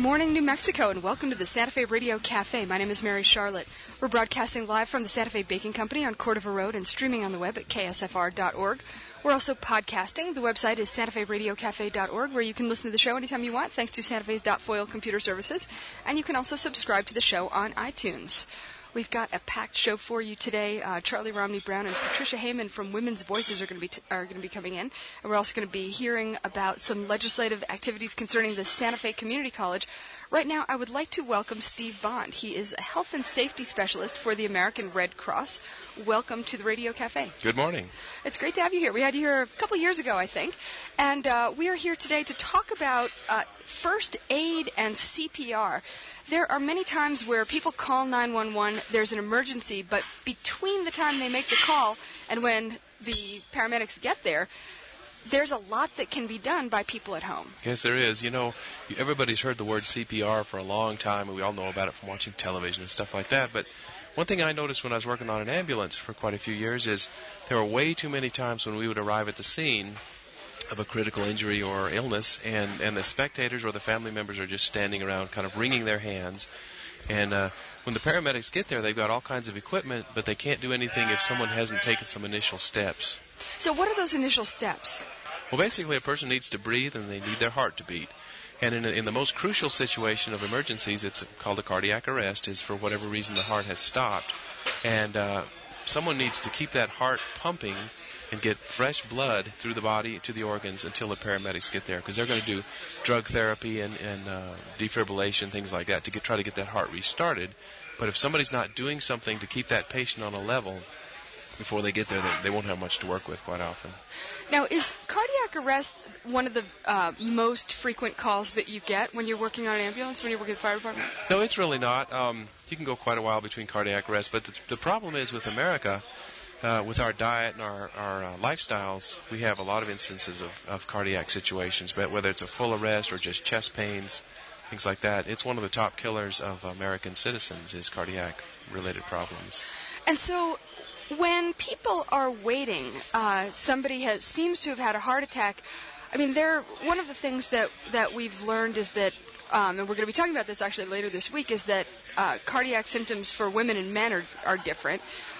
morning, New Mexico, and welcome to the Santa Fe Radio Cafe. My name is Mary Charlotte. We're broadcasting live from the Santa Fe Baking Company on Cordova Road and streaming on the web at ksfr.org. We're also podcasting. The website is santaferadiocafe.org, where you can listen to the show anytime you want, thanks to Santa Fe's .foil computer services. And you can also subscribe to the show on iTunes. We've got a packed show for you today. Charlie Romney Brown and Patricia Heyman from Women's Voices are going to be coming in, and we're also going to be hearing about some legislative activities concerning the Santa Fe Community College. Right now, I would like to welcome Steve Bond. He is a health and safety specialist for the American Red Cross. Welcome to the Radio Cafe. Good morning. It's great to have you here. We had you here a couple years ago, I think, and we are here today to talk about first aid and CPR. There are many times where people call 911, there's an emergency, but between the time they make the call and when the paramedics get there, there's a lot that can be done by people at home. Yes, there is. You know, everybody's heard the word CPR for a long time, and we all know about it from watching television and stuff like that. But one thing I noticed when I was working on an ambulance for quite a few years is there were way too many times when we would arrive at the scene of a critical injury or illness, and the spectators or the family members are just standing around kind of wringing their hands. And when the paramedics get there, they've got all kinds of equipment, but they can't do anything if someone hasn't taken some initial steps. So what are those initial steps? Well, basically, a person needs to breathe, and they need their heart to beat. And in the most crucial situation of emergencies, it's called a cardiac arrest, is for whatever reason the heart has stopped. And someone needs to keep that heart pumping and get fresh blood through the body to the organs until the paramedics get there, because they're going to do drug therapy and defibrillation, things like that, to try to get that heart restarted. But if somebody's not doing something to keep that patient on a level before they get there, they won't have much to work with quite often. Now, is cardiac arrest one of the most frequent calls that you get when you're working on an ambulance, when you're working at the fire department? No, it's really not. You can go quite a while between cardiac arrest, but the problem is with America, with our diet and our lifestyles, we have a lot of instances of cardiac situations, but whether it's a full arrest or just chest pains, things like that. It's one of the top killers of American citizens is cardiac-related problems. And so when people are waiting, somebody seems to have had a heart attack. I mean, one of the things that we've learned is that, and we're going to be talking about this actually later this week, is that cardiac symptoms for women and men are different.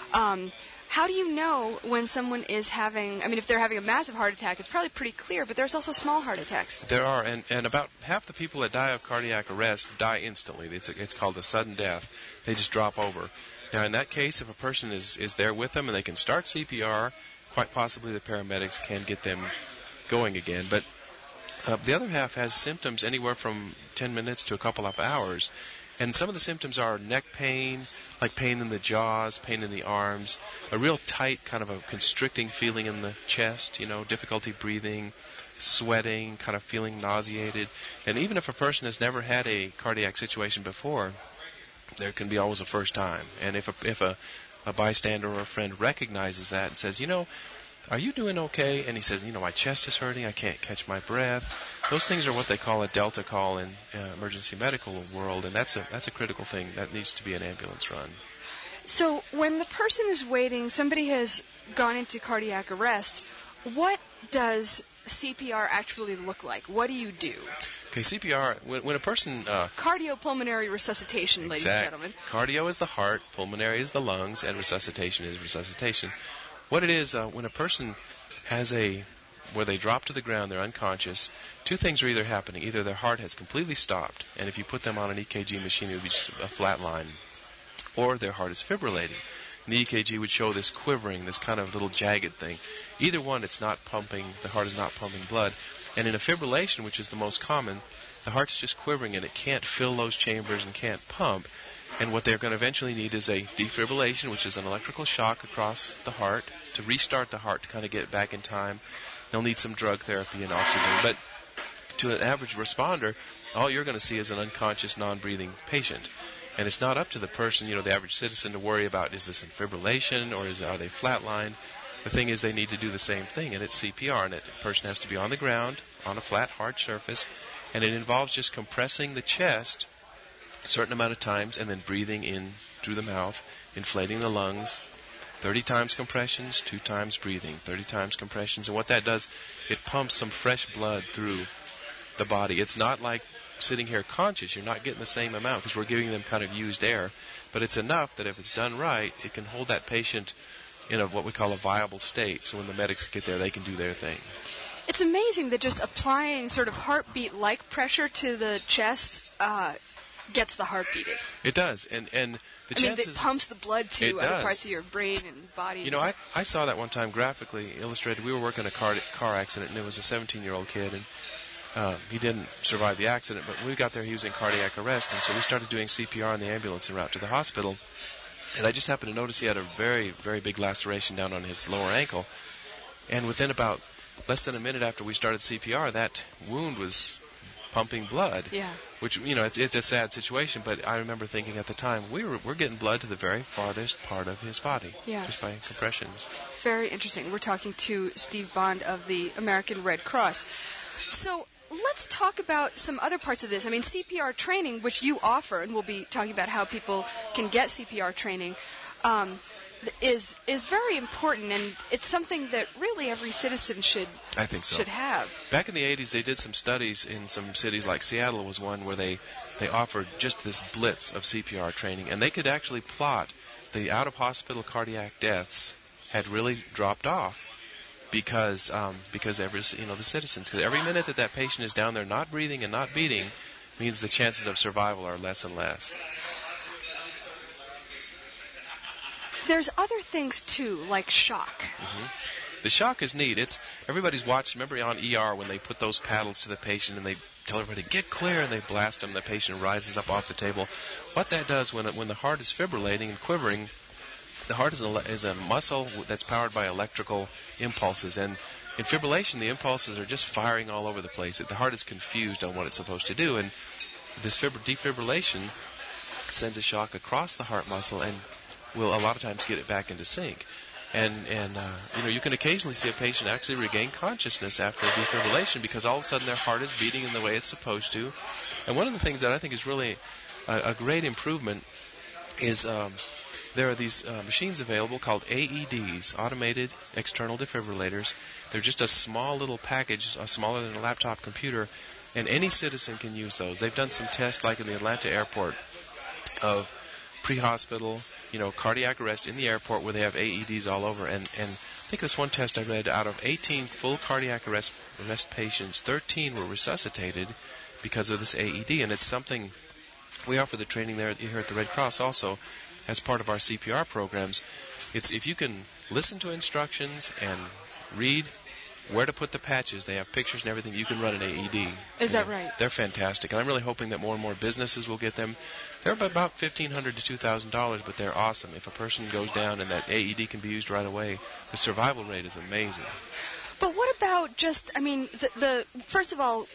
How do you know when someone is having, I mean, if they're having a massive heart attack, it's probably pretty clear, but there's also small heart attacks. There are, and about half the people that die of cardiac arrest die instantly. It's called a sudden death. They just drop over. Now, in that case, if a person is there with them and they can start CPR, quite possibly the paramedics can get them going again. But the other half has symptoms anywhere from 10 minutes to a couple of hours. And some of the symptoms are neck pain, like pain in the jaws, pain in the arms, a real tight kind of a constricting feeling in the chest, difficulty breathing, sweating, kind of feeling nauseated. And even if a person has never had a cardiac situation before, there can be always a first time. And if a bystander or a friend recognizes that and says, are you doing okay? And he says, my chest is hurting, I can't catch my breath. Those things are what they call a Delta call in emergency medical world, and that's a critical thing. That needs to be an ambulance run. So when the person is waiting, somebody has gone into cardiac arrest, what does CPR actually look like? What do you do? Okay, CPR, when a person... Cardiopulmonary resuscitation, ladies and gentlemen. Cardio is the heart, pulmonary is the lungs, and resuscitation is resuscitation. What it is, when a person has where they drop to the ground, they're unconscious, two things are either happening. Either their heart has completely stopped, and if you put them on an EKG machine, it would be just a flat line, or their heart is fibrillating. And the EKG would show this quivering, this kind of little jagged thing. Either one, it's not pumping, the heart is not pumping blood. And in a fibrillation, which is the most common, the heart's just quivering, and it can't fill those chambers and can't pump. And what they're going to eventually need is a defibrillation, which is an electrical shock across the heart to restart the heart to kind of get it back in time. They'll need some drug therapy and oxygen. But to an average responder, all you're going to see is an unconscious, non-breathing patient. And it's not up to the person, the average citizen, to worry about, is this in fibrillation or are they flatlined? The thing is, they need to do the same thing, and it's CPR. And the person has to be on the ground, on a flat, hard surface, and it involves just compressing the chest a certain amount of times and then breathing in through the mouth, inflating the lungs, 30 times compressions, 2 times breathing, 30 times compressions. And what that does, it pumps some fresh blood through the body. It's not like sitting here conscious, you're not getting the same amount because we're giving them kind of used air. But it's enough that if it's done right, it can hold that patient in what we call a viable state. So when the medics get there, they can do their thing. It's amazing that just applying sort of heartbeat-like pressure to the chest gets the heart beating. It does, and the chances... it pumps the blood to other parts of your brain and body. You know, I saw that one time graphically illustrated. We were working a car accident, and it was a 17-year-old kid, and he didn't survive the accident, but when we got there, he was in cardiac arrest, and so we started doing CPR in the ambulance en route to the hospital, and I just happened to notice he had a very, very big laceration down on his lower ankle, and within about less than a minute after we started CPR, that wound was pumping blood. Yeah. Which, you know, it's a sad situation, but I remember thinking at the time, we're getting blood to the very farthest part of his body. Yeah. Just by compressions. Very interesting. We're talking to Steve Bond of the American Red Cross. So let's talk about some other parts of this. I mean, CPR training, which you offer, and we'll be talking about how people can get CPR training, is very important, and it's something that really every citizen should have. Back in the 80s, they did some studies in some cities, like Seattle was one, where they offered just this blitz of CPR training, and they could actually plot the out-of-hospital cardiac deaths had really dropped off because the citizens, because every minute that patient is down there not breathing and not beating means the chances of survival are less and less. There's other things, too, like shock. Mm-hmm. The shock is neat. Everybody's watched, remember on ER when they put those paddles to the patient and they tell everybody, get clear, and they blast them, the patient rises up off the table. What that does when the heart is fibrillating and quivering, the heart is a muscle that's powered by electrical impulses. And in fibrillation, the impulses are just firing all over the place. The heart is confused on what it's supposed to do. And this defibrillation sends a shock across the heart muscle and will a lot of times get it back into sync. And you can occasionally see a patient actually regain consciousness after defibrillation because all of a sudden their heart is beating in the way it's supposed to. And one of the things that I think is really a great improvement is there are these machines available called AEDs, Automated External Defibrillators. They're just a small little package, smaller than a laptop computer, and any citizen can use those. They've done some tests like in the Atlanta airport of pre-hospital, cardiac arrest in the airport where they have AEDs all over. And I think this one test I read, out of 18 full cardiac arrest patients, 13 were resuscitated because of this AED. And it's something we offer the training there here at the Red Cross also as part of our CPR programs. It's if you can listen to instructions and read where to put the patches, they have pictures and everything, you can run an AED. Is that right? They're fantastic. And I'm really hoping that more and more businesses will get them. They're about $1,500 to $2,000, but they're awesome. If a person goes down and that AED can be used right away, the survival rate is amazing. But what about just, first of all,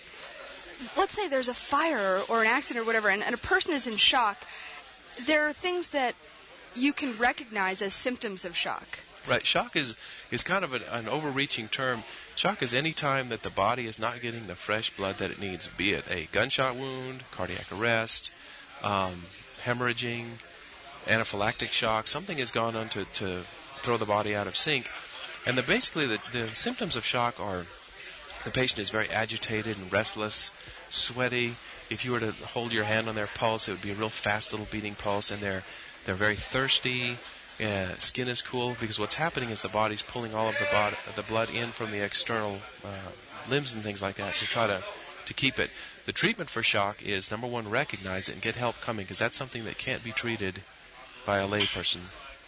let's say there's a fire or an accident or whatever, and a person is in shock. There are things that you can recognize as symptoms of shock. Right. Shock is kind of an overreaching term. Shock is any time that the body is not getting the fresh blood that it needs, be it a gunshot wound, cardiac arrest, hemorrhaging, anaphylactic shock. Something has gone on to throw the body out of sync. And basically the symptoms of shock are the patient is very agitated and restless, sweaty. If you were to hold your hand on their pulse, it would be a real fast little beating pulse, and they're very thirsty. Skin is cool because what's happening is the body's pulling all of the blood in from the external limbs and things like that to try to keep it. The treatment for shock is, number one, recognize it and get help coming, because that's something that can't be treated by a layperson.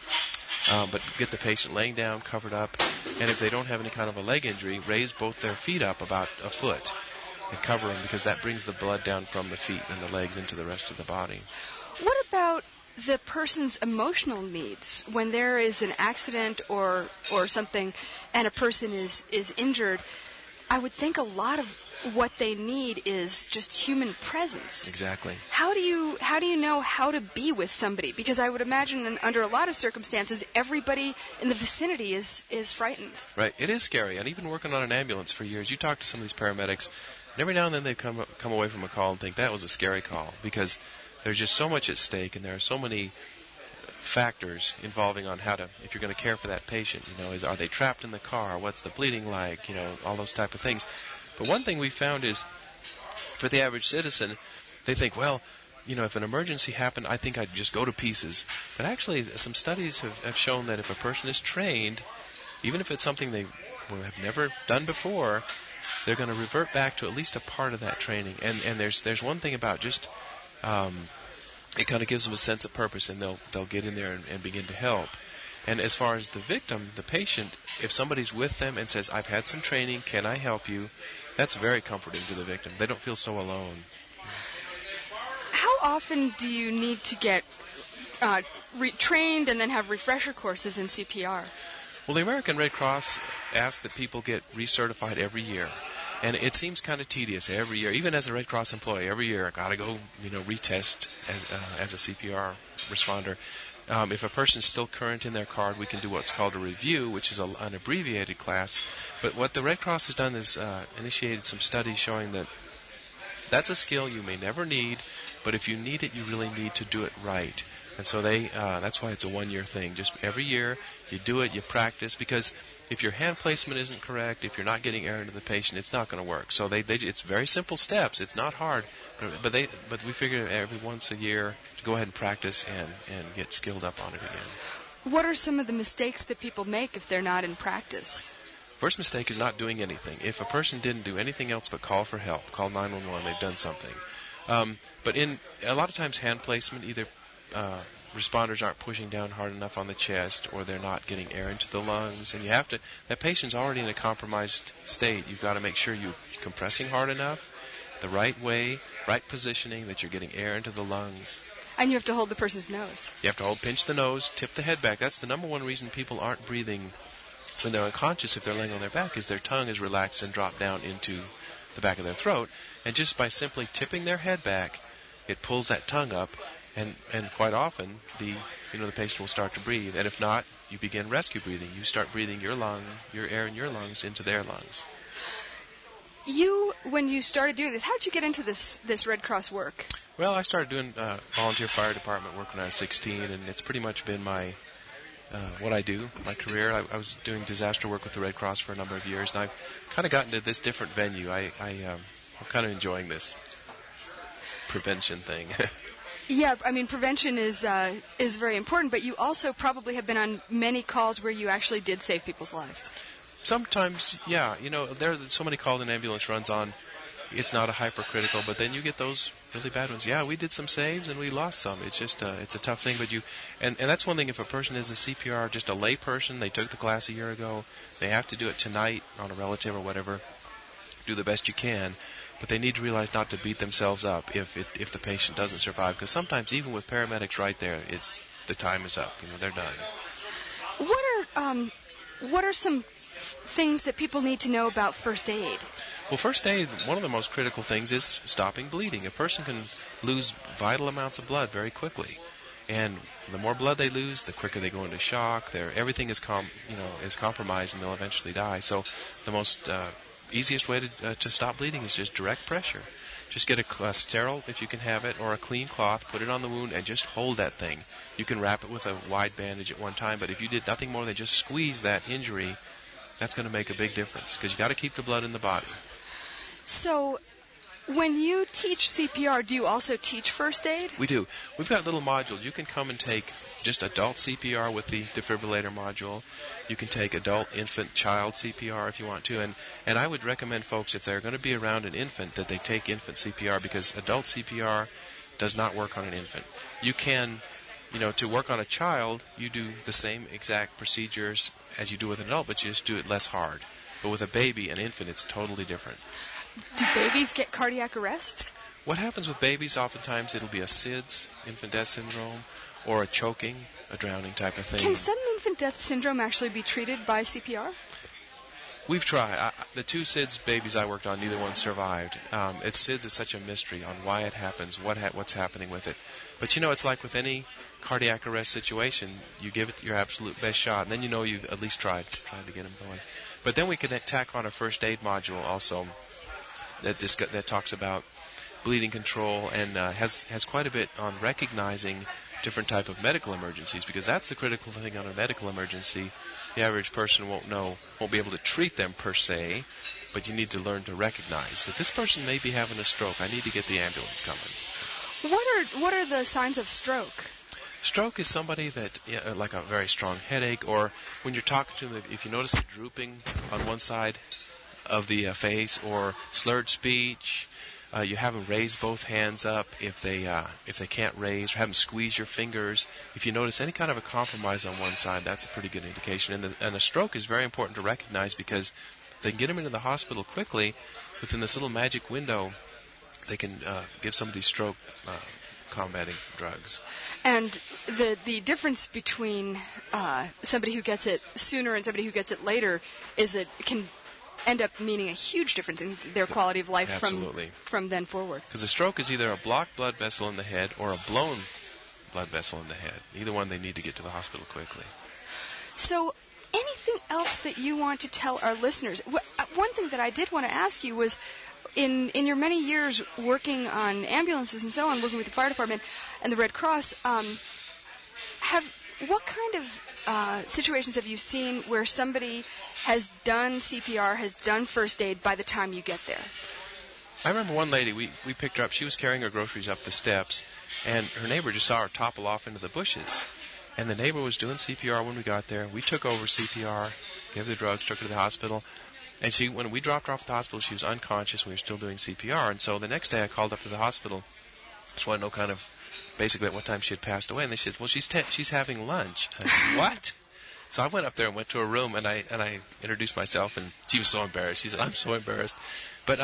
But get the patient laying down, covered up, and if they don't have any kind of a leg injury, raise both their feet up about a foot and cover them, because that brings the blood down from the feet and the legs into the rest of the body. What about the person's emotional needs when there is an accident or something and a person is injured? I would think a lot of what they need is just human presence. Exactly. How do you know how to be with somebody? Because I would imagine under a lot of circumstances, everybody in the vicinity is frightened. Right. It is scary. And even working on an ambulance for years, you talk to some of these paramedics, and every now and then they come away from a call and think that was a scary call, because there's just so much at stake, and there are so many factors involving on if you're going to care for that patient. Are they trapped in the car? What's the bleeding like? All those type of things. But one thing we found is For the average citizen, they think, well, if an emergency happened, I think I'd just go to pieces. But actually, some studies have shown that if a person is trained, even if it's something they have never done before, they're going to revert back to at least a part of that training. And there's one thing about just it kind of gives them a sense of purpose, and they'll get in there and begin to help. And as far as the victim, the patient, if somebody's with them and says, I've had some training, can I help you? That's very comforting to the victim. They don't feel so alone. How often do you need to get trained and then have refresher courses in CPR? Well, the American Red Cross asks that people get recertified every year. And it seems kind of tedious every year. Even as a Red Cross employee, every year I got to go, retest as a CPR responder. If a person's still current in their card, we can do what's called a review, which is an abbreviated class. But what the Red Cross has done is initiated some studies showing that that's a skill you may never need, but if you need it, you really need to do it right. And so that's why it's a one-year thing. Just every year, you do it, you practice, because if your hand placement isn't correct, if you're not getting air into the patient, it's not going to work. So it's very simple steps. It's not hard, but we figure every once a year to go ahead and practice and get skilled up on it again. What are some of the mistakes that people make if they're not in practice? First mistake is not doing anything. If a person didn't do anything else but call for help, call 911, they've done something. But in a lot of times, hand placement, either responders aren't pushing down hard enough on the chest, or they're not getting air into the lungs, and that patient's already in a compromised state. You've got to make sure you're compressing hard enough, the right way, right positioning, that you're getting air into the lungs. And you have to hold the person's nose. You have to pinch the nose, tip the head back. That's the number one reason people aren't breathing when they're unconscious if they're laying on their back, is their tongue is relaxed and dropped down into the back of their throat. And just by simply tipping their head back, it pulls that tongue up, and quite often the patient will start to breathe. And if not, you begin rescue breathing. You start breathing your air in your lungs into their lungs. When you started doing this, how did you get into this Red Cross work? Well, I started doing volunteer fire department work when I was 16, and it's pretty much been my what I do, my career. I was doing disaster work with the Red Cross for a number of years, and I've kind of gotten to this different venue. I'm kind of enjoying this prevention thing. Yeah, I mean, prevention is very important, but you also probably have been on many calls where you actually did save people's lives. Sometimes, yeah. There are so many calls an ambulance runs on. It's not a hypercritical, but then you get those really bad ones. Yeah, we did some saves and we lost some. It's just it's a tough thing, but and that's one thing. If a person is a CPR, just a lay person, they took the class a year ago, they have to do it tonight on a relative or whatever. Do the best you can, but they need to realize not to beat themselves up if the patient doesn't survive, because sometimes even with paramedics right there, the time is up. They're done. What are some things that people need to know about first aid? Well, first aid, one of the most critical things is stopping bleeding. A person can lose vital amounts of blood very quickly, and the more blood they lose, the quicker they go into shock. Everything is compromised, and they'll eventually die. So, the most easiest way to stop bleeding is just direct pressure. Just get a sterile, if you can have it, or a clean cloth, put it on the wound, and just hold that thing. You can wrap it with a wide bandage at one time, but if you did nothing more than just squeeze that injury, that's going to make a big difference, because you got to keep the blood in the body. So, when you teach CPR, do you also teach first aid? We do. We've got little modules. You can come and take just adult CPR with the defibrillator module. You can take adult, infant, child CPR if you want to. And I would recommend folks, if they're going to be around an infant, that they take infant CPR, because adult CPR does not work on an infant. You can, to work on a child, you do the same exact procedures as you do with an adult, but you just do it less hard. But with a baby, an infant, it's totally different. Do babies get cardiac arrest? What happens with babies, oftentimes it'll be a SIDS, infant death syndrome, or a choking, a drowning type of thing. Can sudden infant death syndrome actually be treated by CPR? We've tried. The two SIDS babies I worked on, neither one survived. SIDS is such a mystery on why it happens, what's happening with it. But it's like with any cardiac arrest situation, you give it your absolute best shot, and then you've at least tried to get them going. But then we could tack on a first aid module also that talks about bleeding control and has quite a bit on recognizing different type of medical emergencies, because that's the critical thing on a medical emergency. The average person won't be able to treat them per se, but you need to learn to recognize that this person may be having a stroke. I need to get the ambulance coming. What are the signs of stroke? Stroke is somebody that, like a very strong headache, or when you're talking to them, if you notice a drooping on one side of the face, or slurred speech, you have them raise both hands up if they can't raise, or have them squeeze your fingers. If you notice any kind of a compromise on one side, that's a pretty good indication. And a stroke is very important to recognize, because if they can get them into the hospital quickly, within this little magic window, they can give some of these stroke combating drugs. And the difference between somebody who gets it sooner and somebody who gets it later is it can end up meaning a huge difference in their quality of life from then forward. Because a stroke is either a blocked blood vessel in the head or a blown blood vessel in the head. Either one, they need to get to the hospital quickly. So anything else that you want to tell our listeners? One thing that I did want to ask you was, in your many years working on ambulances and so on, working with the fire department and the Red Cross, what kind of situations have you seen where somebody has done CPR, has done first aid by the time you get there? I remember one lady, we picked her up. She was carrying her groceries up the steps, and her neighbor just saw her topple off into the bushes. And the neighbor was doing CPR when we got there. We took over CPR, gave her the drugs, took her to the hospital. And when we dropped her off at the hospital, she was unconscious. We were still doing CPR. And so the next day I called up to the hospital. Just wanted to know kind of basically at what time she had passed away. And they said, well, she's having lunch. I said, what? So I went up there and went to her room, and I introduced myself, and she was so embarrassed. She said, I'm so embarrassed. But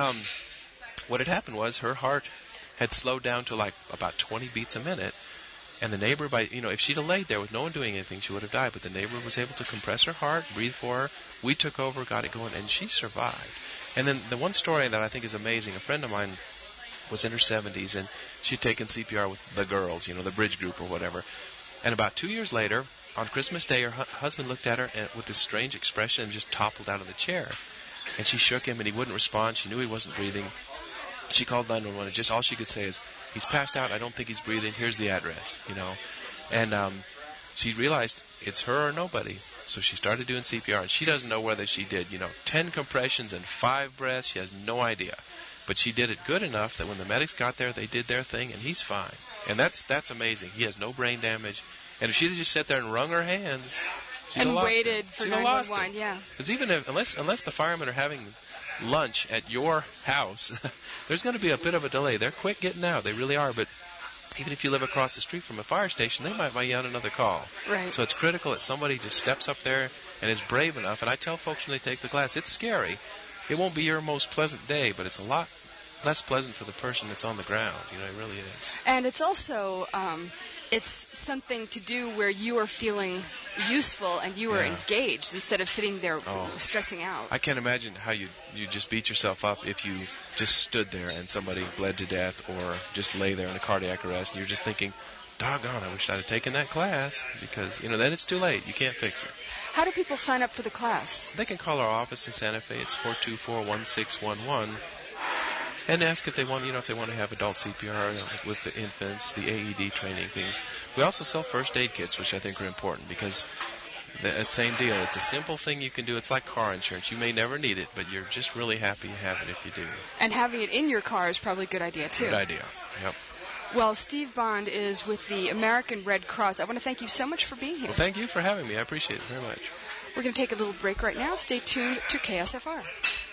what had happened was her heart had slowed down to like about 20 beats a minute. And the neighbor, if she'd have laid there with no one doing anything, she would have died. But the neighbor was able to compress her heart, breathe for her. We took over, got it going, and she survived. And then the one story that I think is amazing, a friend of mine was in her 70s, and she'd taken CPR with the girls, the bridge group or whatever. And about 2 years later, on Christmas Day, her husband looked at her with this strange expression and just toppled out of the chair. And she shook him, and he wouldn't respond. She knew he wasn't breathing. She called 911, and just all she could say is, he's passed out, I don't think he's breathing, here's the address, And she realized it's her or nobody. So she started doing CPR, and she doesn't know whether she did, 10 compressions and 5 breaths. She has no idea. But she did it good enough that when the medics got there, they did their thing, and he's fine. And that's amazing. He has no brain damage. And if she'd have just sat there and wrung her hands, she'd have lost waited him. for 911, yeah. Because even unless the firemen are having lunch at your house, there's going to be a bit of a delay. They're quick getting out. They really are. But even if you live across the street from a fire station, they might be on another call. Right. So it's critical that somebody just steps up there and is brave enough. And I tell folks when they take the class, it's scary. It won't be your most pleasant day, but it's a lot less pleasant for the person that's on the ground. It really is. And it's also it's something to do where you are feeling useful and you are engaged instead of sitting there stressing out. I can't imagine how you just beat yourself up if you just stood there and somebody bled to death, or just lay there in a cardiac arrest and you're just thinking, doggone, I wish I'd have taken that class, because, then it's too late. You can't fix it. How do people sign up for the class? They can call our office in Santa Fe. It's 424-1611. And ask if they want, if they want to have adult CPR with the infants, the AED training things. We also sell first aid kits, which I think are important, because the same deal. It's a simple thing you can do. It's like car insurance. You may never need it, but you're just really happy you have it if you do. And having it in your car is probably a good idea, too. Good idea, yep. Well, Steve Bond is with the American Red Cross. I want to thank you so much for being here. Well, thank you for having me. I appreciate it very much. We're going to take a little break right now. Stay tuned to KSFR.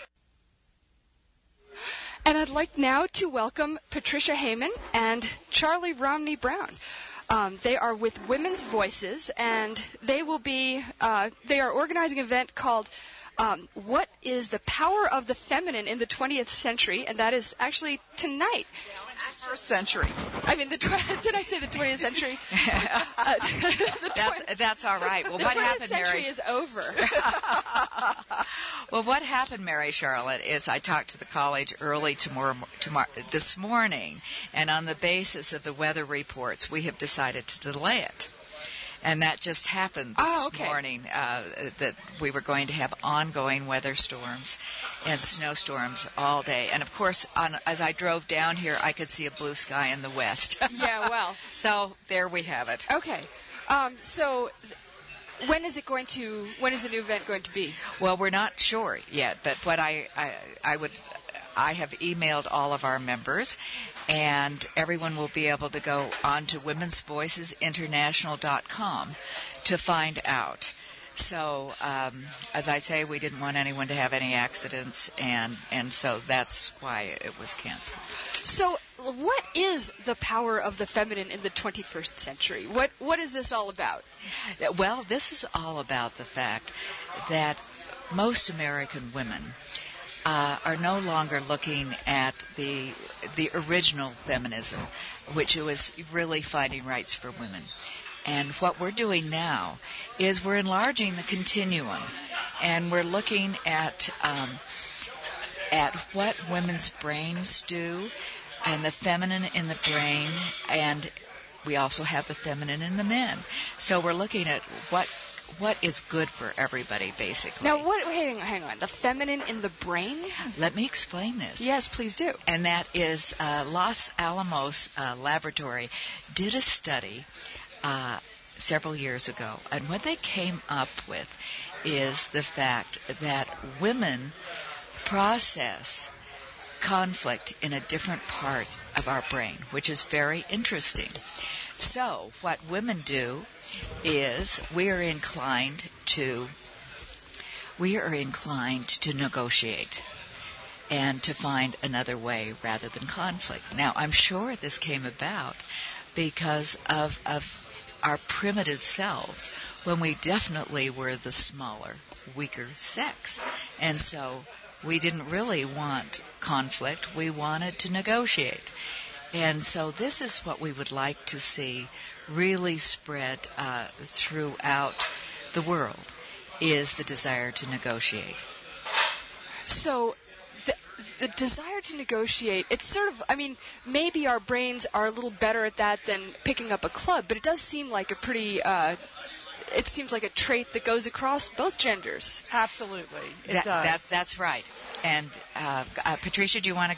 And I'd like now to welcome Patricia Heyman and Charlie Romney Brown. They are with Women's Voices, and they are organizing an event called What is the Power of the Feminine in the 20th Century? And that is actually tonight. First century. I mean, did I say the 20th century? That's all right. Well, what happened, Mary? The 20th century Mary? is over. Well, what happened, Mary Charlotte, is I talked to the college early this morning, and on the basis of the weather reports, we have decided to delay it. And that just happened this morning, that we were going to have ongoing weather storms and snowstorms all day. And, of course, as I drove down here, I could see a blue sky in the west. Yeah, well. So there we have it. Okay. So when is the new event going to be? Well, we're not sure yet, but what I have emailed all of our members, and everyone will be able to go on to womensvoicesinternational.com to find out. So, as I say, we didn't want anyone to have any accidents, and so that's why it was canceled. So, what is the power of the feminine in the 21st century? What is this all about? Well, this is all about the fact that most American women are no longer looking at the original feminism, which was really fighting rights for women. And what we're doing now is we're enlarging the continuum, and we're looking at what women's brains do, and the feminine in the brain, and we also have the feminine in the men. So we're looking at what is good for everybody, basically. Now, hang on. The feminine in the brain? Let me explain this. Yes, please do. And that is Los Alamos Laboratory did a study several years ago, and what they came up with is the fact that women process conflict in a different part of our brain, which is very interesting. So what women do is we are inclined to negotiate and to find another way rather than conflict. Now, I'm sure this came about because of our primitive selves, when we definitely were the smaller, weaker sex. And so we didn't really want conflict. We wanted to negotiate. And so this is what we would like to see really spread throughout the world, is the desire to negotiate. So the desire to negotiate, it's sort of, maybe our brains are a little better at that than picking up a club, but it does seem like a pretty, it seems like a trait that goes across both genders. Absolutely. It does. That's right. And Patricia, do you want to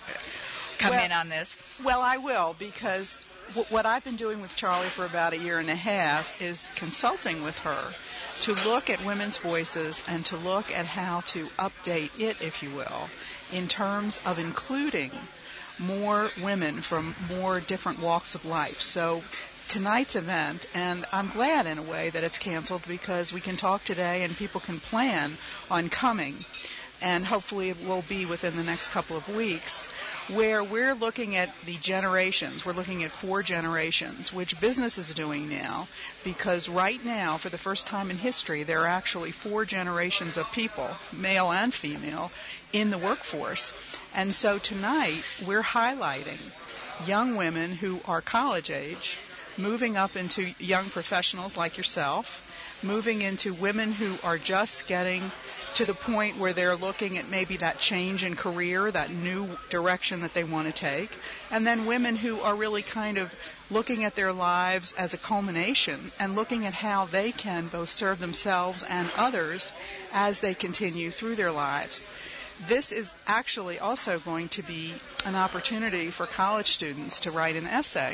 come in on this? Well, I will, because what I've been doing with Charlie for about a year and a half is consulting with her to look at women's voices and to look at how to update it, if you will, in terms of including more women from more different walks of life. So tonight's event, and I'm glad in a way that it's canceled, because we can talk today and people can plan on coming, and hopefully it will be within the next couple of weeks, where we're looking at the generations. We're looking at 4 generations, which business is doing now, because right now, for the first time in history, there are actually 4 generations of people, male and female, in the workforce. And so tonight, we're highlighting young women who are college age, moving up into young professionals like yourself, moving into women who are just getting to the point where they're looking at maybe that change in career, that new direction that they want to take, and then women who are really kind of looking at their lives as a culmination and looking at how they can both serve themselves and others as they continue through their lives. This is actually also going to be an opportunity for college students to write an essay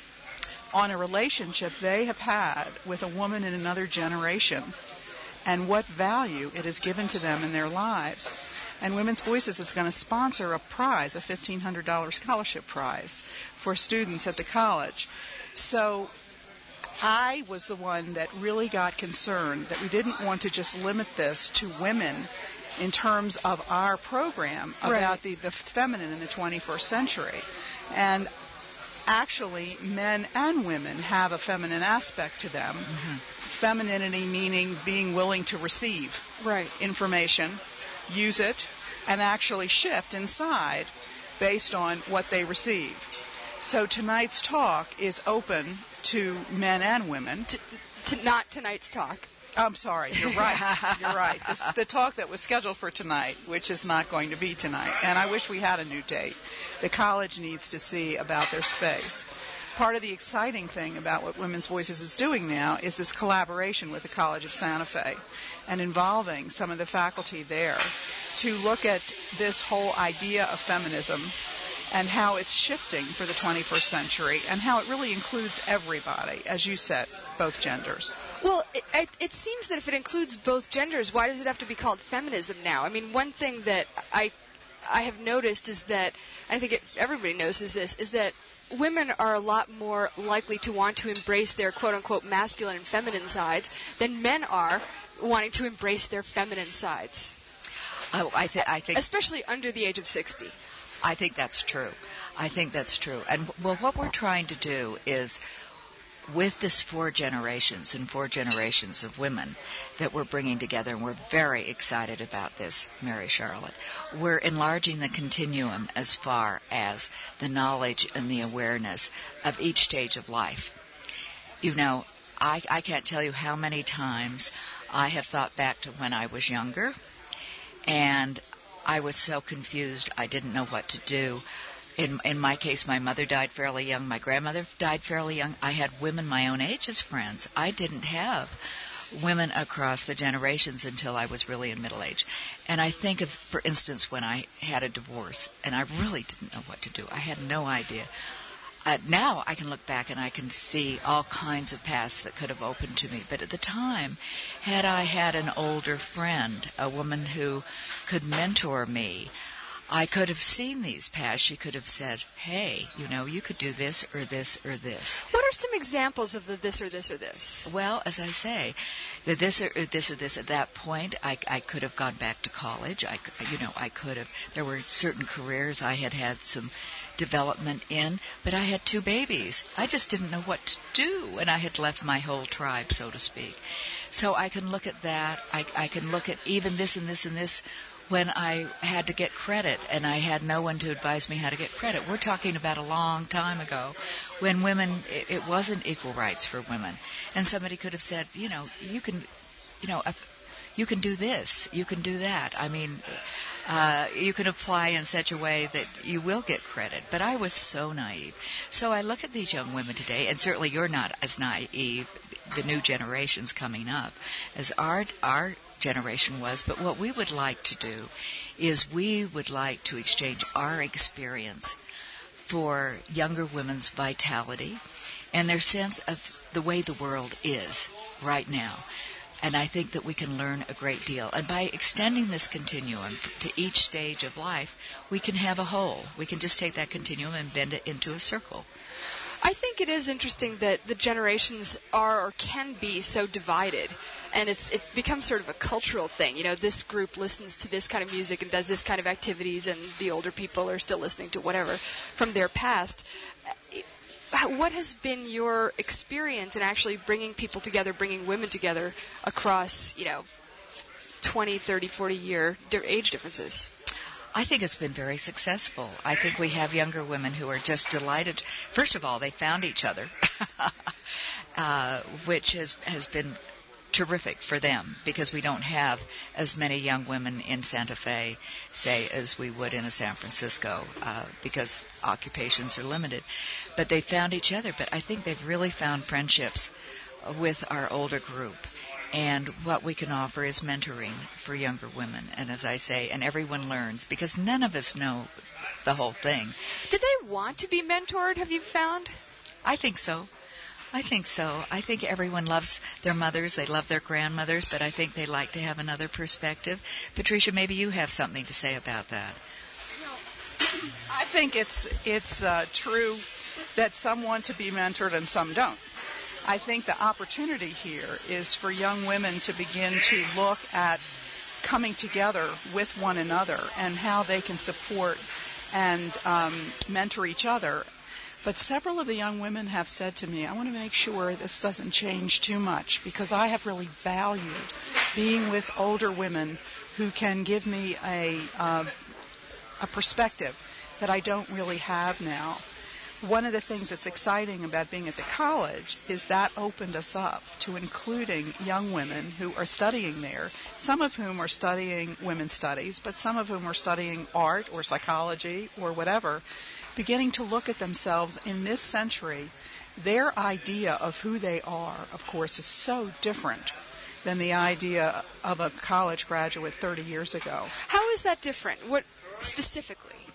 on a relationship they have had with a woman in another generation and what value it has given to them in their lives. And Women's Voices is going to sponsor a prize, a $1,500 scholarship prize for students at the college. So I was the one that really got concerned that we didn't want to just limit this to women in terms of our program about the feminine in the 21st century. And actually, men and women have a feminine aspect to them. Mm-hmm. Femininity meaning being willing to receive information, use it, and actually shift inside based on what they receive. So tonight's talk is open to men and women. Not tonight's talk. I'm sorry, you're right. You're right. The talk that was scheduled for tonight, which is not going to be tonight, and I wish we had a new date. The college needs to see about their space. Part of the exciting thing about what Women's Voices is doing now is this collaboration with the College of Santa Fe and involving some of the faculty there to look at this whole idea of feminism and how it's shifting for the 21st century, and how it really includes everybody, as you said, both genders. Well, it seems that if it includes both genders, why does it have to be called feminism now? I mean, one thing that I have noticed is that, I think everybody notices this, is that women are a lot more likely to want to embrace their quote-unquote masculine and feminine sides than men are wanting to embrace their feminine sides. Oh, I think... Especially under the age of 60. I think that's true. And, well, what we're trying to do is, with this 4 generations of women that we're bringing together, and we're very excited about this, Mary Charlotte, we're enlarging the continuum as far as the knowledge and the awareness of each stage of life. You know, I can't tell you how many times I have thought back to when I was younger, and I was so confused I didn't know what to do. In my case, my mother died fairly young. My grandmother died fairly young. I had women my own age as friends. I didn't have women across the generations until I was really in middle age. And I think of, for instance, when I had a divorce, and I really didn't know what to do. I had no idea. Now I can look back and I can see all kinds of paths that could have opened to me. But at the time, had I had an older friend, a woman who could mentor me, I could have seen these paths. She could have said, hey, you know, you could do this or this or this. What are some examples of the this or this or this? Well, as I say, the this or this or this, at that point, I could have gone back to college. I could have. There were certain careers I had some development in, but I had 2 babies. I just didn't know what to do, and I had left my whole tribe, so to speak. So I can look at that. I can look at even this and this and this when I had to get credit, and I had no one to advise me how to get credit. We're talking about a long time ago when women, it wasn't equal rights for women. And somebody could have said, you can do this, you can do that. I mean, you can apply in such a way that you will get credit. But I was so naive. So I look at these young women today, and certainly you're not as naive, the new generations coming up, as our generation was. But what we would like to do is we would like to exchange our experience for younger women's vitality and their sense of the way the world is right now. And I think that we can learn a great deal. And by extending this continuum to each stage of life, we can have a whole. We can just take that continuum and bend it into a circle. I think it is interesting that the generations are or can be so divided. And it becomes sort of a cultural thing. You know, this group listens to this kind of music and does this kind of activities, and the older people are still listening to whatever from their past. What has been your experience in actually bringing people together, bringing women together across, 20, 30, 40-year age differences? I think it's been very successful. I think we have younger women who are just delighted. First of all, they found each other, which has been terrific for them, because we don't have as many young women in Santa Fe, say, as we would in a San Francisco, because occupations are limited. But they found each other. But I think they've really found friendships with our older group. And what we can offer is mentoring for younger women. And as I say, and everyone learns, because none of us know the whole thing. Do they want to be mentored, have you found? I think so. I think everyone loves their mothers. They love their grandmothers, but I think they like to have another perspective. Patricia, maybe you have something to say about that. I think it's true that some want to be mentored and some don't. I think the opportunity here is for young women to begin to look at coming together with one another and how they can support and mentor each other. But several of the young women have said to me, I want to make sure this doesn't change too much, because I have really valued being with older women who can give me a perspective that I don't really have now. One of the things that's exciting about being at the college is that opened us up to including young women who are studying there, some of whom are studying women's studies, but some of whom are studying art or psychology or whatever, beginning to look at themselves in this century. Their idea of who they are, of course, is so different than the idea of a college graduate 30 years ago. How is that different? What specifically?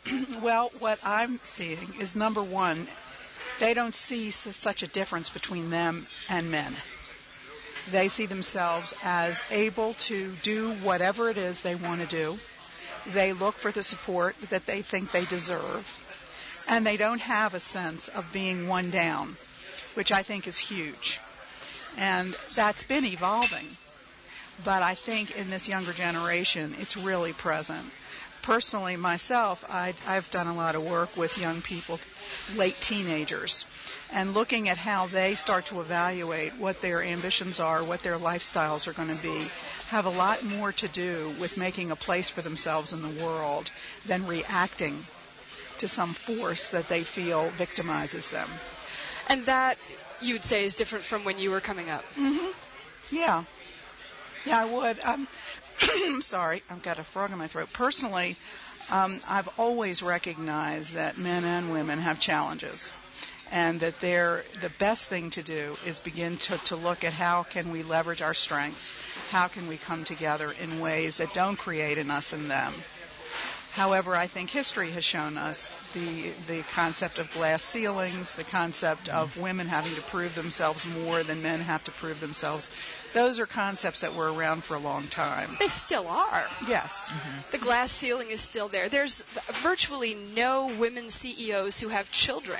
Well, what I'm seeing is, number one, they don't see such a difference between them and men. They see themselves as able to do whatever it is they want to do. They look for the support that they think they deserve. And they don't have a sense of being one down, which I think is huge. And that's been evolving. But I think in this younger generation, it's really present. Personally, myself, I've done a lot of work with young people, late teenagers, and looking at how they start to evaluate what their ambitions are, what their lifestyles are going to be, have a lot more to do with making a place for themselves in the world than reacting to some force that they feel victimizes them. And that, you would say, is different from when you were coming up. Mm-hmm. Yeah. Yeah, I would. I'm sorry, I've got a frog in my throat. Personally, I've always recognized that men and women have challenges, and that the best thing to do is begin to look at how can we leverage our strengths, how can we come together in ways that don't create an us and them. However, I think history has shown us the concept of glass ceilings, the concept of women having to prove themselves more than men have to prove themselves. Those are concepts that were around for a long time. They still are. Yes. Mm-hmm. The glass ceiling is still there. There's virtually no women CEOs who have children.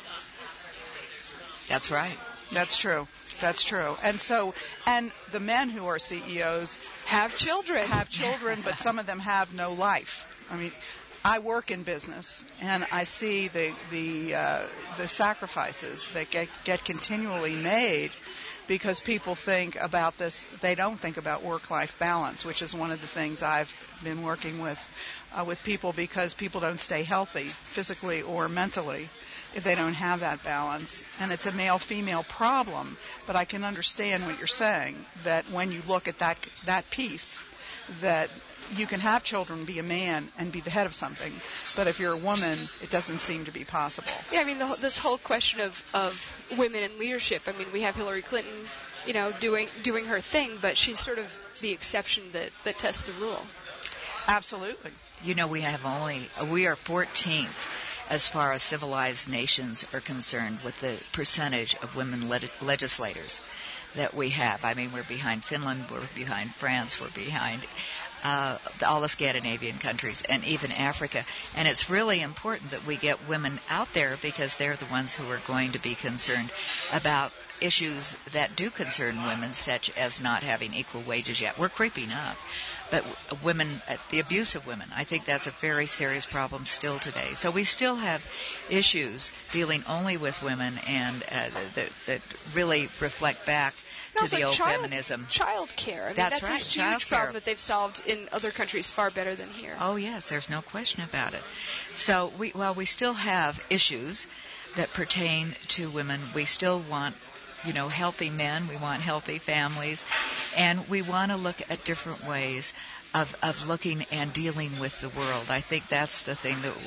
That's right. That's true. That's true. And the men who are CEOs have children, but some of them have no life. I mean, I work in business, and I see the sacrifices that get continually made because people think about this. They don't think about work-life balance, which is one of the things I've been working with people, because people don't stay healthy physically or mentally if they don't have that balance. And it's a male-female problem, but I can understand what you're saying, that when you look at that piece, that you can have children, be a man, and be the head of something. But if you're a woman, it doesn't seem to be possible. Yeah, I mean, this whole question of women in leadership. I mean, we have Hillary Clinton, doing her thing, but she's sort of the exception that tests the rule. Absolutely. We are 14th as far as civilized nations are concerned with the percentage of women legislators that we have. I mean, we're behind Finland, we're behind France, we're behind all the Scandinavian countries, and even Africa. And it's really important that we get women out there, because they're the ones who are going to be concerned about issues that do concern women, such as not having equal wages yet. We're creeping up. But women, the abuse of women, I think that's a very serious problem still today. So we still have issues dealing only with women, and that really reflect back to the old feminism. Child care. I mean, that's right. A huge problem that they've solved in other countries far better than here. Oh, yes, there's no question about it. So we still have issues that pertain to women. We still want healthy men, we want healthy families, and we want to look at different ways of looking and dealing with the world. I think that's the thing that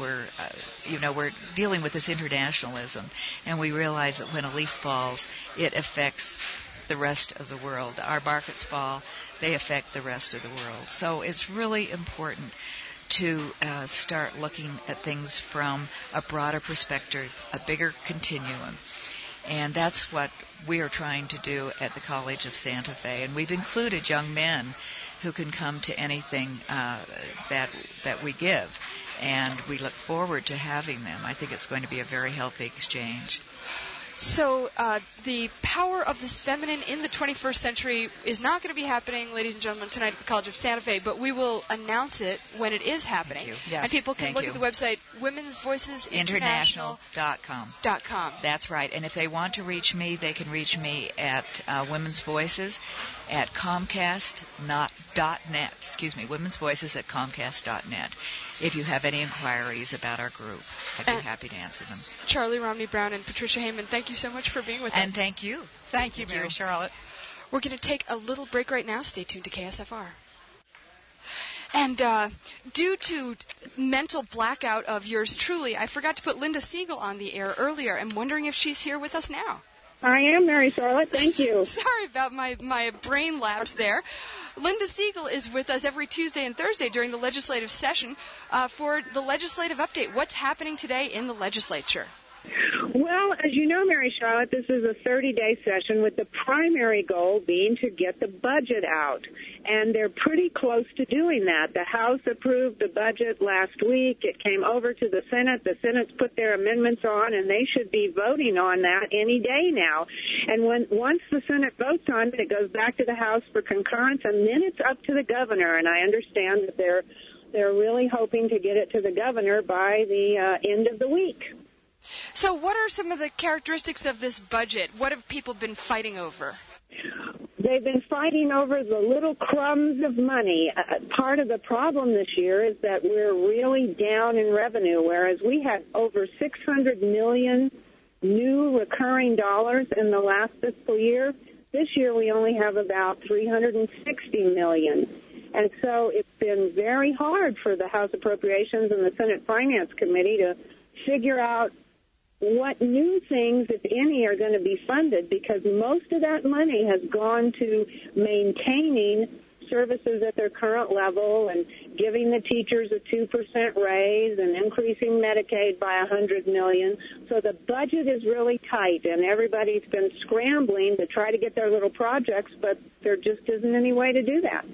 we're dealing with, this internationalism, and we realize that when a leaf falls, it affects the rest of the world. Our markets fall, they affect the rest of the world. So it's really important to start looking at things from a broader perspective, a bigger continuum. And that's what we are trying to do at the College of Santa Fe. And we've included young men who can come to anything that we give. And we look forward to having them. I think it's going to be a very healthy exchange. So the power of this feminine in the 21st century is not going to be happening, ladies and gentlemen, tonight at the College of Santa Fe, but we will announce it when it is happening. Thank you. Yes, and people can look at the website womensvoicesinternational.com. That's right. And if they want to reach me, they can reach me at Women's Voices at Comcast.net. Women's Voices at Comcast.net. If you have any inquiries about our group, I'd be happy to answer them. Charlie Romney Brown and Patricia Heyman, thank you so much for being with us. And thank you. Thank you, Mary Charlotte. We're going to take a little break right now. Stay tuned to KSFR. And due to mental blackout of yours truly, I forgot to put Linda Siegel on the air earlier. I'm wondering if she's here with us now. I am, Mary Charlotte. Thank you. Sorry about my brain lapse there. Linda Siegel is with us every Tuesday and Thursday during the legislative session for the legislative update. What's happening today in the legislature? Well, as you know, Mary Charlotte, this is a 30-day session with the primary goal being to get the budget out. And they're pretty close to doing that. The House approved the budget last week. It came over to the Senate. The Senate's put their amendments on, and they should be voting on that any day now. And once the Senate votes on it, it goes back to the House for concurrence, and then it's up to the governor. And I understand that they're really hoping to get it to the governor by the end of the week. So what are some of the characteristics of this budget? What have people been fighting over? They've been fighting over the little crumbs of money. Part of the problem this year is that we're really down in revenue, whereas we had over $600 million new recurring dollars in the last fiscal year. This year we only have about $360 million. And so it's been very hard for the House Appropriations and the Senate Finance Committee to figure out what new things, if any, are going to be funded, because most of that money has gone to maintaining services at their current level and giving the teachers a 2% raise and increasing Medicaid by $100 million. So the budget is really tight, and everybody's been scrambling to try to get their little projects, but there just isn't any way to do that.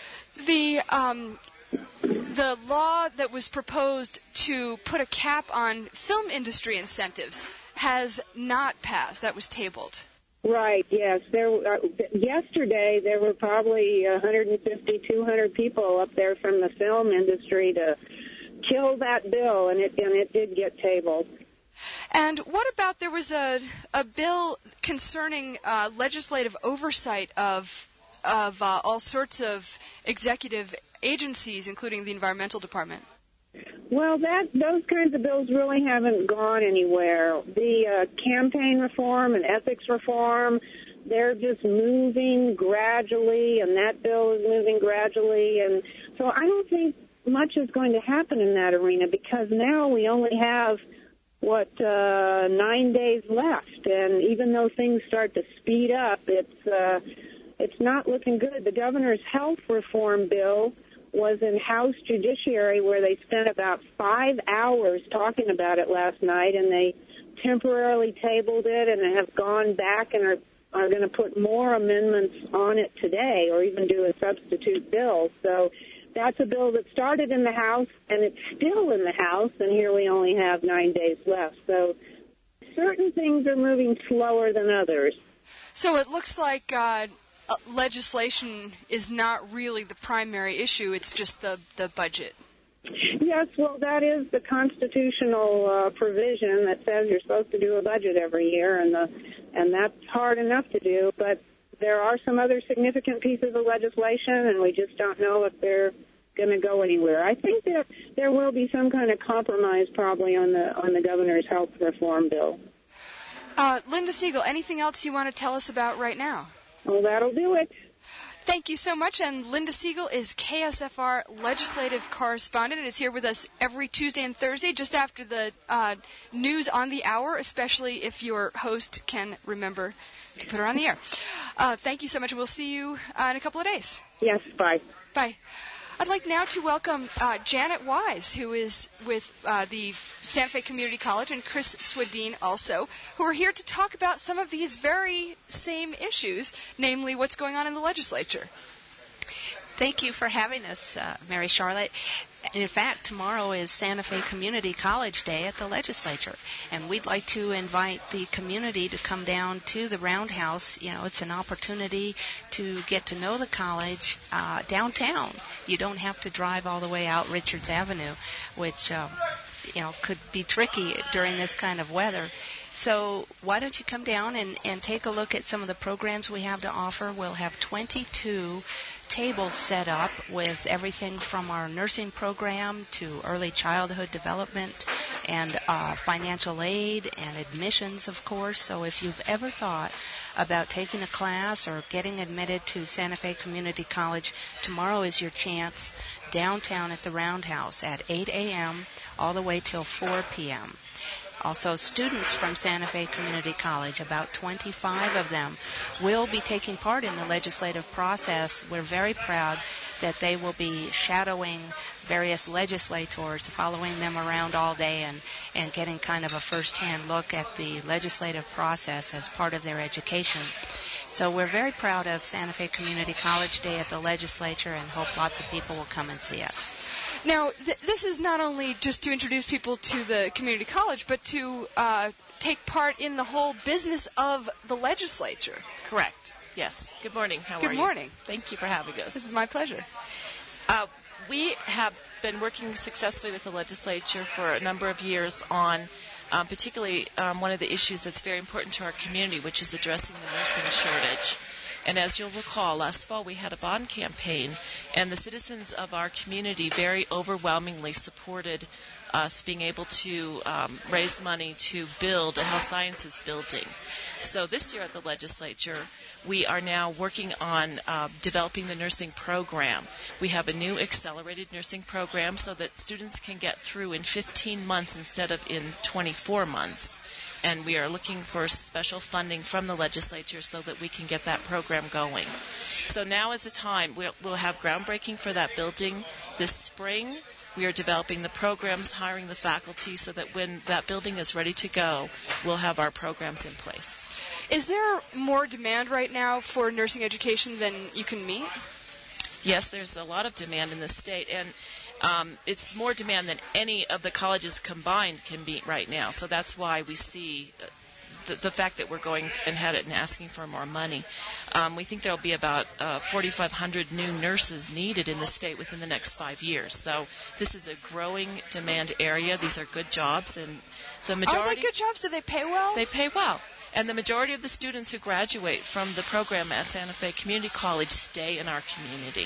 The law that was proposed to put a cap on film industry incentives has not passed. That was tabled. Right, yes. Yesterday, there were probably 150, 200 people up there from the film industry to kill that bill, and it did get tabled. And what about there was a bill concerning legislative oversight of all sorts of executive agencies, including the Environmental Department? Well, those kinds of bills really haven't gone anywhere. The campaign reform and ethics reform, they're just moving gradually, and that bill is moving gradually. And so I don't think much is going to happen in that arena, because now we only have, 9 days left. And even though things start to speed up, it's not looking good. The governor's health reform bill was in House Judiciary, where they spent about 5 hours talking about it last night, and they temporarily tabled it and have gone back and are going to put more amendments on it today, or even do a substitute bill. So that's a bill that started in the House, and it's still in the House, and here we only have 9 days left. So certain things are moving slower than others. So it looks like legislation is not really the primary issue, it's just the budget. Yes, well, that is the constitutional provision that says you're supposed to do a budget every year, and that's hard enough to do, but there are some other significant pieces of legislation, and we just don't know if they're going to go anywhere. I think that there will be some kind of compromise probably on the governor's health reform bill. Linda Siegel, anything else you want to tell us about right now? Well, that'll do it. Thank you so much. And Linda Siegel is KSFR legislative correspondent and is here with us every Tuesday and Thursday just after the news on the hour, especially if your host can remember to put her on the air. Thank you so much, and we'll see you in a couple of days. Yes, bye. Bye. I'd like now to welcome Janet Wise, who is with the Santa Fe Community College, and Chris Swedin also, who are here to talk about some of these very same issues, namely what's going on in the legislature. Thank you for having us, Mary Charlotte. In fact, tomorrow is Santa Fe Community College Day at the legislature, and we'd like to invite the community to come down to the Roundhouse. You know, it's an opportunity to get to know the college downtown. You don't have to drive all the way out Richards Avenue, which, could be tricky during this kind of weather. So why don't you come down and take a look at some of the programs we have to offer. We'll have 22 tables set up with everything from our nursing program to early childhood development and financial aid and admissions, of course. So if you've ever thought about taking a class or getting admitted to Santa Fe Community College, tomorrow is your chance downtown at the Roundhouse at 8 a.m. all the way till 4 p.m. Also, students from Santa Fe Community College, about 25 of them, will be taking part in the legislative process. We're very proud that they will be shadowing various legislators, following them around all day and getting kind of a first-hand look at the legislative process as part of their education. So we're very proud of Santa Fe Community College Day at the legislature and hope lots of people will come and see us. Now, this is not only just to introduce people to the community college, but to take part in the whole business of the legislature. Correct. Yes. Good morning. How are you? Good morning. Thank you for having us. This is my pleasure. We have been working successfully with the legislature for a number of years on particularly one of the issues that's very important to our community, which is addressing the nursing shortage. And as you'll recall, last fall we had a bond campaign, and the citizens of our community very overwhelmingly supported us being able to raise money to build a health sciences building. So this year at the legislature, we are now working on developing the nursing program. We have a new accelerated nursing program so that students can get through in 15 months instead of in 24 months. And we are looking for special funding from the legislature so that we can get that program going. So now is the time. We'll have groundbreaking for that building this spring. We are developing the programs, hiring the faculty so that when that building is ready to go, we'll have our programs in place. Is there more demand right now for nursing education than you can meet? Yes, there's a lot of demand in the state, and it's more demand than any of the colleges combined can meet right now. So that's why we see the fact that we're going ahead and asking for more money. We think there will be about 4,500 new nurses needed in the state within the next 5 years. So this is a growing demand area. These are good jobs, and the majority... Are they good jobs? Do they pay well? They pay well. And the majority of the students who graduate from the program at Santa Fe Community College stay in our community.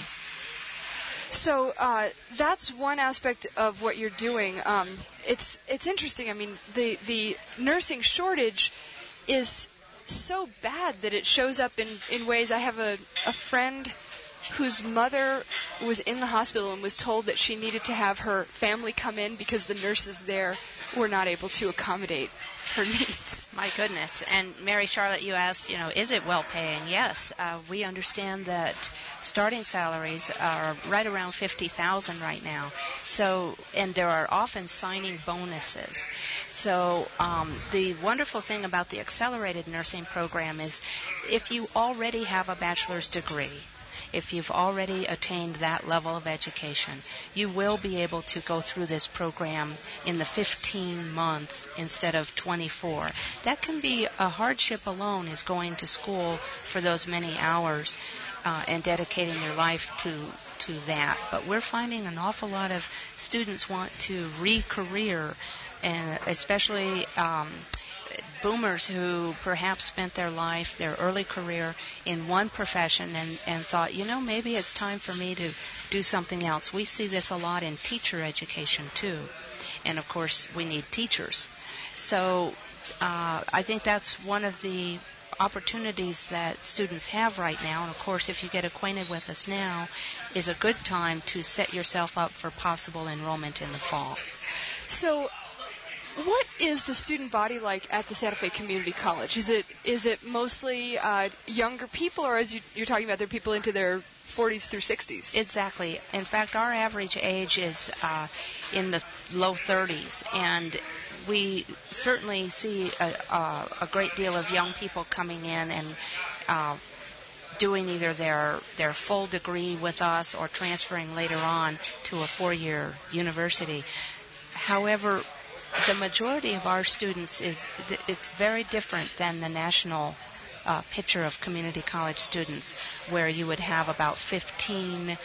So that's one aspect of what you're doing. It's interesting. I mean, the nursing shortage is so bad that it shows up in ways. I have a friend whose mother was in the hospital and was told that she needed to have her family come in because the nurses there were not able to accommodate her needs. My goodness. And Mary Charlotte, you asked, is it well-paying? Yes. We understand that starting salaries are right around $50,000 right now. So, and there are often signing bonuses. So the wonderful thing about the accelerated nursing program is if you already have a bachelor's degree, if you've already attained that level of education, you will be able to go through this program in the 15 months instead of 24. That can be a hardship alone, is going to school for those many hours and dedicating your life to that. But we're finding an awful lot of students want to re-career, and especially boomers who perhaps spent their life, their early career in one profession and thought, maybe it's time for me to do something else. We see this a lot in teacher education too. And of course, we need teachers. So I think that's one of the opportunities that students have right now. And of course, if you get acquainted with us now, is a good time to set yourself up for possible enrollment in the fall. So what is the student body like at the Santa Fe Community College? Is it mostly younger people, or as you're talking about, they're people into their 40s through 60s? Exactly. In fact, our average age is in the low 30s, and we certainly see a great deal of young people coming in and doing either their full degree with us or transferring later on to a 4-year university. However, the majority of our students it's very different than the national picture of community college students, where you would have about 15%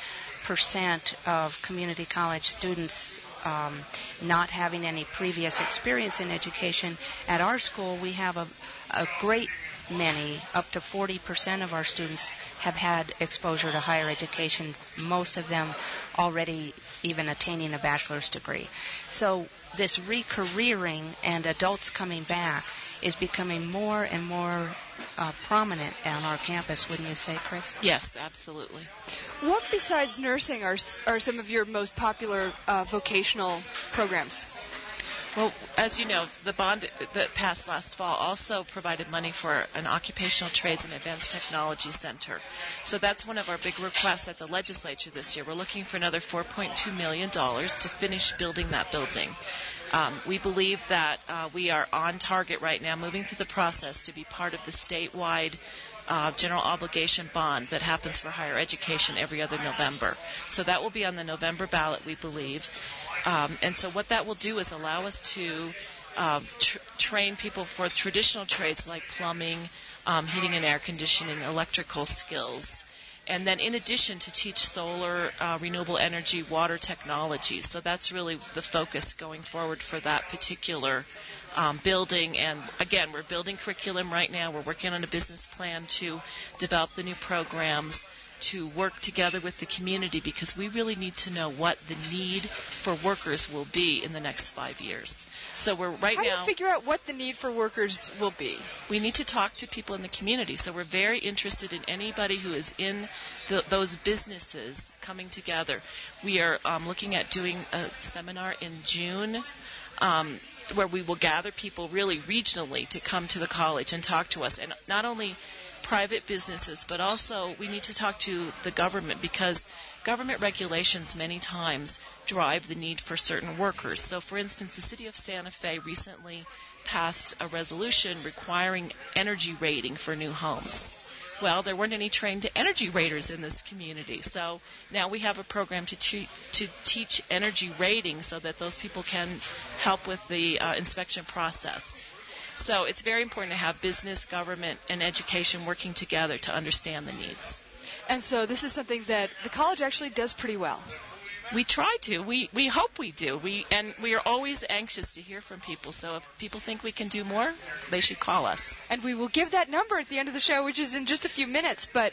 of community college students not having any previous experience in education. At our school, we have a great many, up to 40% of our students have had exposure to higher education, most of them already even attaining a bachelor's degree. So this re-careering and adults coming back is becoming more and more prominent on our campus, wouldn't you say, Chris? Yes, absolutely. What besides nursing are some of your most popular vocational programs? Well, as you know, the bond that passed last fall also provided money for an occupational trades and advanced technology center. So that's one of our big requests at the legislature this year. We're looking for another $4.2 million to finish building that building. We believe that we are on target right now, moving through the process to be part of the statewide general obligation bond that happens for higher education every other November. So that will be on the November ballot, we believe. And so what that will do is allow us to train people for traditional trades like plumbing, heating and air conditioning, electrical skills. And then in addition to teach solar, renewable energy, water technology. So that's really the focus going forward for that particular building. And again, we're building curriculum right now. We're working on a business plan to develop the new programs, to work together with the community, because we really need to know what the need for workers will be in the next 5 years. So we're How do you figure out what the need for workers will be? We need to talk to people in the community. So we're very interested in anybody who is in those businesses coming together. We are looking at doing a seminar in June where we will gather people really regionally to come to the college and talk to us. And not only private businesses, but also we need to talk to the government, because government regulations many times drive the need for certain workers. So, for instance, the city of Santa Fe recently passed a resolution requiring energy rating for new homes. Well, there weren't any trained energy raters in this community, so now we have a program to teach energy rating so that those people can help with the inspection process. So it's very important to have business, government, and education working together to understand the needs. And so this is something that the college actually does pretty well. We try to. We hope we do. We are always anxious to hear from people. So if people think we can do more, they should call us. And we will give that number at the end of the show, which is in just a few minutes. But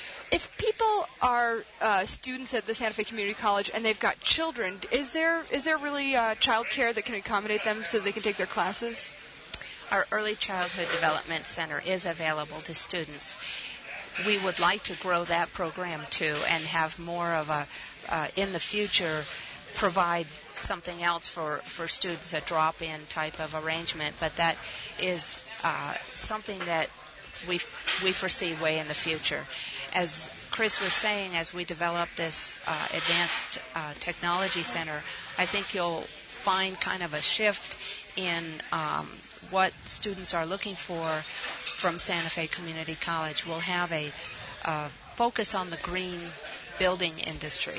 if people are students at the Santa Fe Community College and they've got children, is there really child care that can accommodate them so they can take their classes? Our Early Childhood Development Center is available to students. We would like to grow that program too and have more of a, in the future, provide something else for students, a drop-in type of arrangement. But that is something that we foresee way in the future. As Chris was saying, as we develop this advanced technology center, I think you'll find kind of a shift in what students are looking for from Santa Fe Community College. We'll have a focus on the green building industry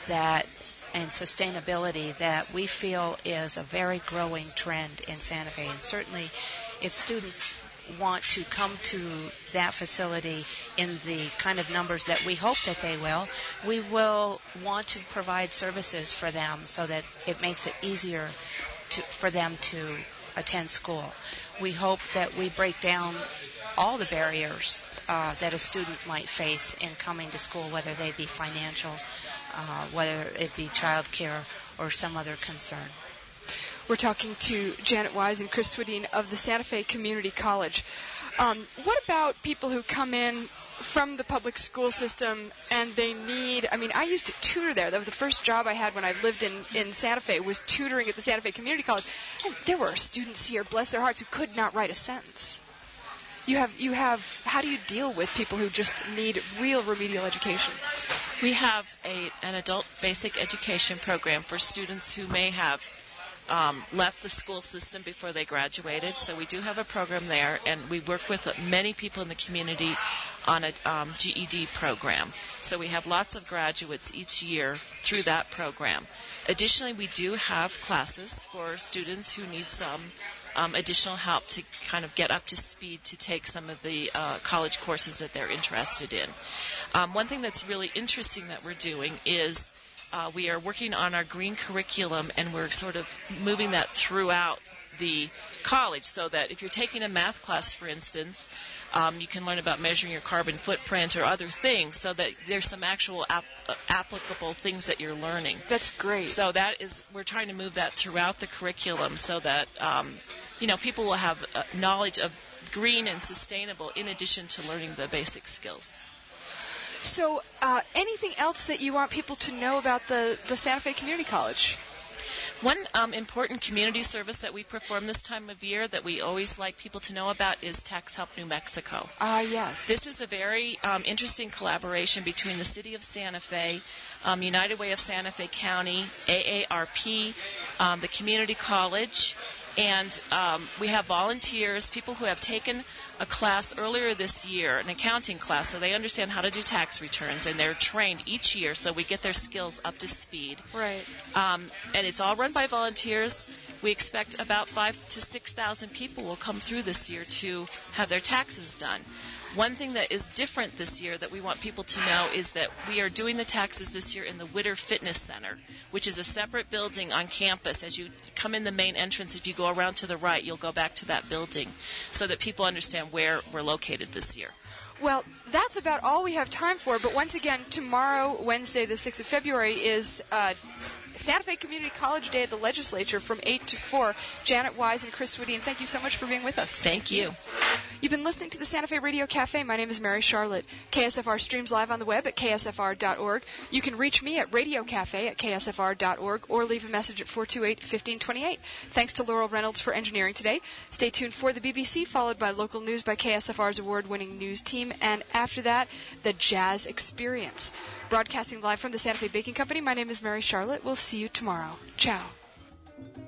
and sustainability that we feel is a very growing trend in Santa Fe. And certainly if students want to come to that facility in the kind of numbers that we hope that they will, we will want to provide services for them so that it makes it easier for them to attend school. We hope that we break down all the barriers that a student might face in coming to school, whether they be financial, whether it be child care or some other concern. We're talking to Janet Wise and Chris Swedien of the Santa Fe Community College. What about people who come in from the public school system and they need, I used to tutor there. That was the first job I had when I lived in Santa Fe, was tutoring at the Santa Fe Community College. And there were students here, bless their hearts, who could not write a sentence. You have. How do you deal with people who just need real remedial education? We have an adult basic education program for students who may have left the school system before they graduated. So we do have a program there, and we work with many people in the community on a GED program. So we have lots of graduates each year through that program. Additionally, we do have classes for students who need some additional help to kind of get up to speed to take some of the college courses that they're interested in. One thing that's really interesting that we're doing is we are working on our green curriculum, and we're sort of moving that throughout the college so that if you're taking a math class, for instance, you can learn about measuring your carbon footprint or other things so that there's some actual applicable things that you're learning. That's great. So we're trying to move that throughout the curriculum so that, people will have knowledge of green and sustainable in addition to learning the basic skills. So anything else that you want people to know about the Santa Fe Community College? One important community service that we perform this time of year that we always like people to know about is Tax Help New Mexico. Yes. This is a very interesting collaboration between the City of Santa Fe, United Way of Santa Fe County, AARP, the Community College, and we have volunteers, people who have taken a class earlier this year, an accounting class, so they understand how to do tax returns, and they're trained each year so we get their skills up to speed. Right. And it's all run by volunteers. We expect about 5,000 to 6,000 people will come through this year to have their taxes done. One thing that is different this year that we want people to know is that we are doing the taxes this year in the Witter Fitness Center, which is a separate building on campus. As you come in the main entrance, if you go around to the right, you'll go back to that building so that people understand where we're located this year. Well, that's about all we have time for, but once again, tomorrow, Wednesday, the 6th of February, is Santa Fe Community College Day at the Legislature from 8 to 4. Janet Wise and Chris Swiddy, and thank you so much for being with us. Thank you. You've been listening to the Santa Fe Radio Cafe. My name is Mary Charlotte. KSFR streams live on the web at ksfr.org. You can reach me at radiocafe@ksfr.org or leave a message at 428-1528. Thanks to Laurel Reynolds for engineering today. Stay tuned for the BBC, followed by local news by KSFR's award-winning news team, and after that, the Jazz Experience. Broadcasting live from the Santa Fe Baking Company, my name is Mary Charlotte. We'll see you tomorrow. Ciao.